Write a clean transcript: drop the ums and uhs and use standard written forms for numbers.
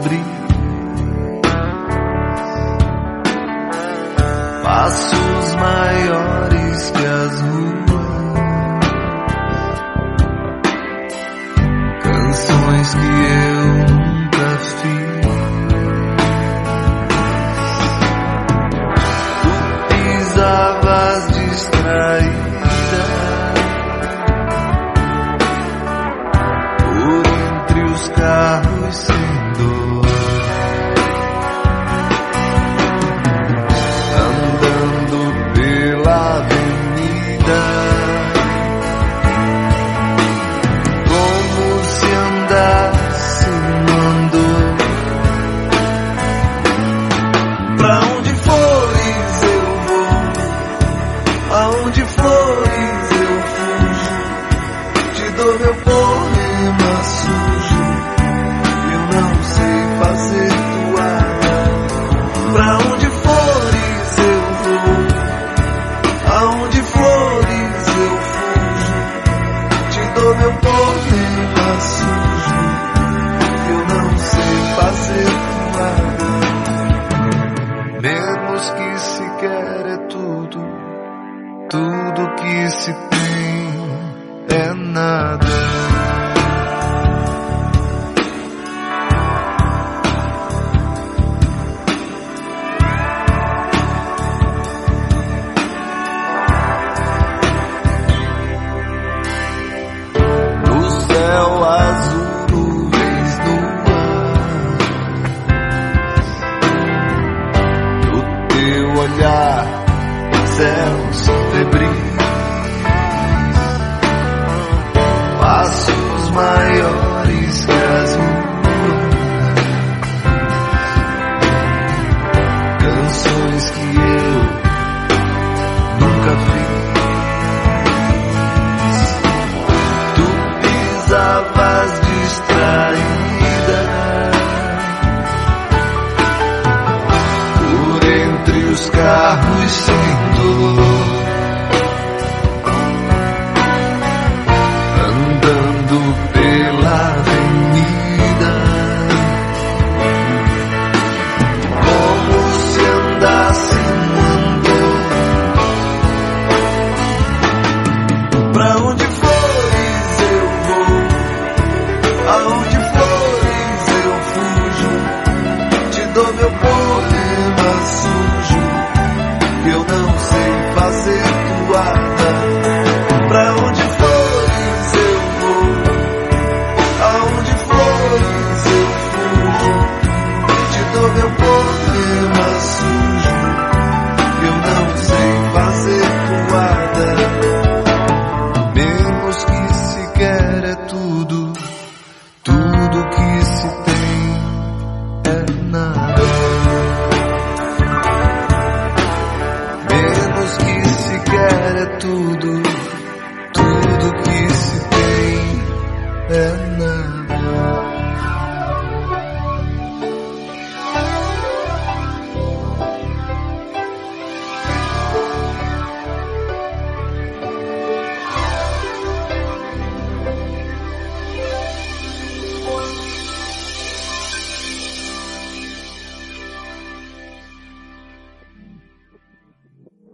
febris, passos maiores que as ruas, canções que eu nunca fiz. Tu pisavas distraída por entre os carros sem dor, andando pela avenida, como se andasse andou. Pra onde fores eu vou, aonde fores eu fujo, te dou meu poema sujo, eu não sei fazer toalha. Pra onde fores eu vou, aonde fores eu fujo, te dou meu poema sujo, eu não sei fazer toalha. Menos que se quer é tudo, tudo que se tem é nada. No céu azul, nuvens no ar, no teu olhar, céus febris, passos maiores que as ruas, canções que eu nunca fiz. Tu pisavas distraída por entre os carros.